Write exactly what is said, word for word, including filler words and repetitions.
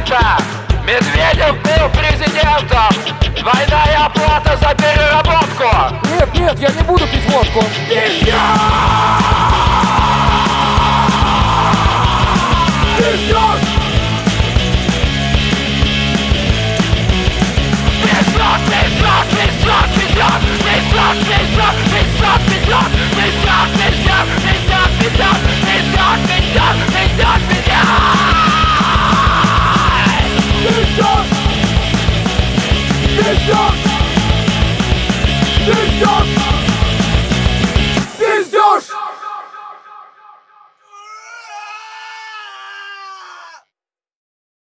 это! Медведев был президентом! Двойная оплата за переработку! Нет, нет, я не буду пить водку. Пиздец! Пиздец! Пиздец, пиздец, пиздец, пиздец, пиздец, пиздец, пиздец, пиздец, пиздец, пиздец, пиздец, пиздец, пиздец, пиздец, пиздец, пиздец! Пиздец! Пиздец!